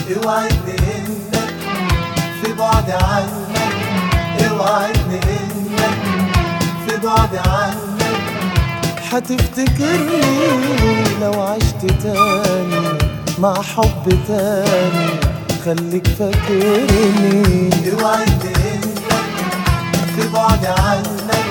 اوعدني انك في بعد عنك، اوعدني انك في بعد عنك حتفتكرني لو عشت تاني مع حب تاني، خليك فاكرني. اوعدني انك في بعد عنك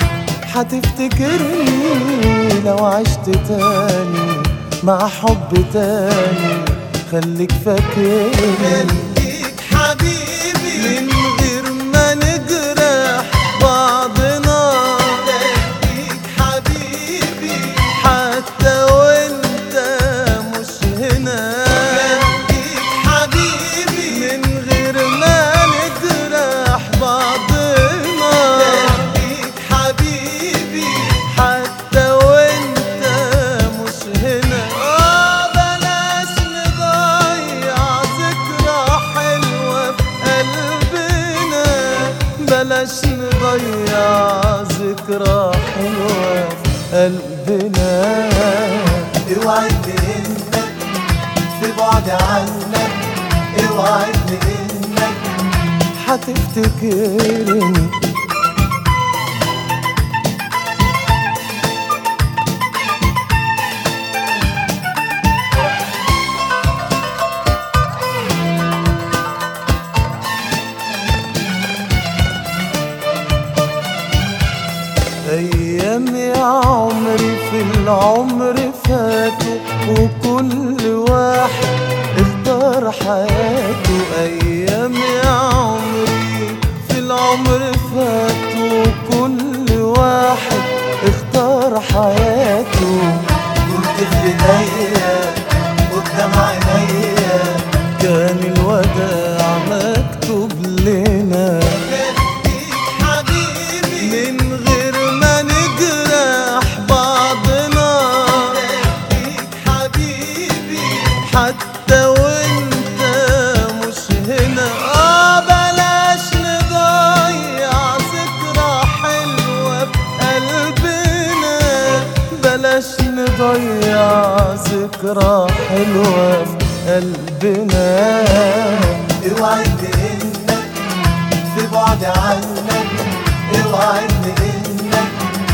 حتفتكرني لو عشت تاني مع حب تاني، خليك فاكرني. خليك حبيبي من غير ما نجرح بعضنا، خليك حبيبي حتى وانت مش هنا، خليك حبيبي من غير ما نجرح بعضنا، خليك حبيبي حتى وانت مش هنا. بلاش نضيع ذكرى حلوة في قلبنا. اوعدني انك في بعد عنك، اوعدني انك حتفتكرني. أيام يا عمري في العمر فاتوا، وكل واحد اختار حياته. أيام يا عمري في العمر فاتوا، وكل واحد اختار حياته. كنت في ايديا قدام عينيا، كان الوداع مكتوب لنا. حتى وانت مش هنا بلاش نضيع ذكرى حلوة في قلبنا، بلاش نضيع ذكرى حلوة في قلبنا. اوعدني انك في بعد عنك، اوعدني انك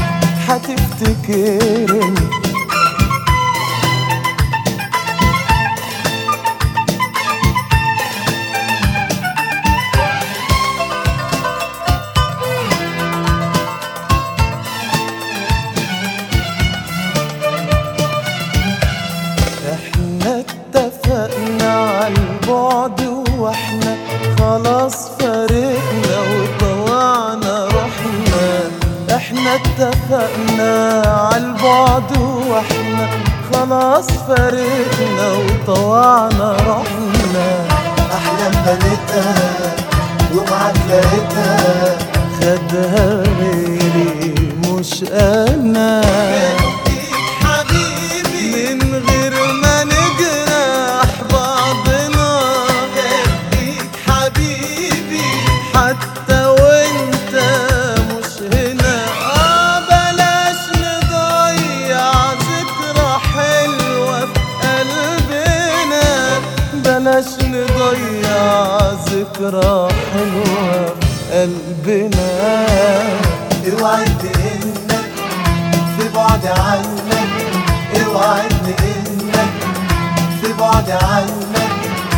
حتفتكرني. اتفقنا عالبعد واحنا خلاص فارقنا وطوعنا روحنا. احنا اتفقنا عالبعد واحنا خلاص فارقنا وطوعنا روحنا. احلام بنيتها ومعاك لقيتها، خدها غيري مش انا. حتى وانت مش هنا بلاش نضيع ذكرى حلوة في قلبنا، بلاش نضيع ذكرى حلوة في قلبنا. اوعدني انك في بعد عنك، اوعدني انك في بعد عنك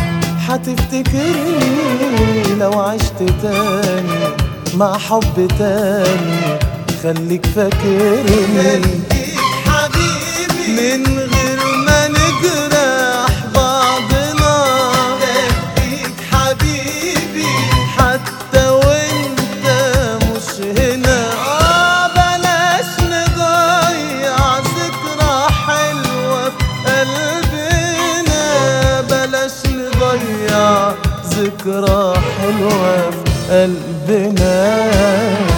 حتفتكرني لو عشت تاني مع حب تاني، خليك فاكرني. خليك حبيبي من غير ما نجرح بعضنا، خليك حبيبي حتى وانت مش هنا بلاش نضيع ذكرى حلوة في قلبنا، بلاش نضيع ذكرى حلوة في قلبنا.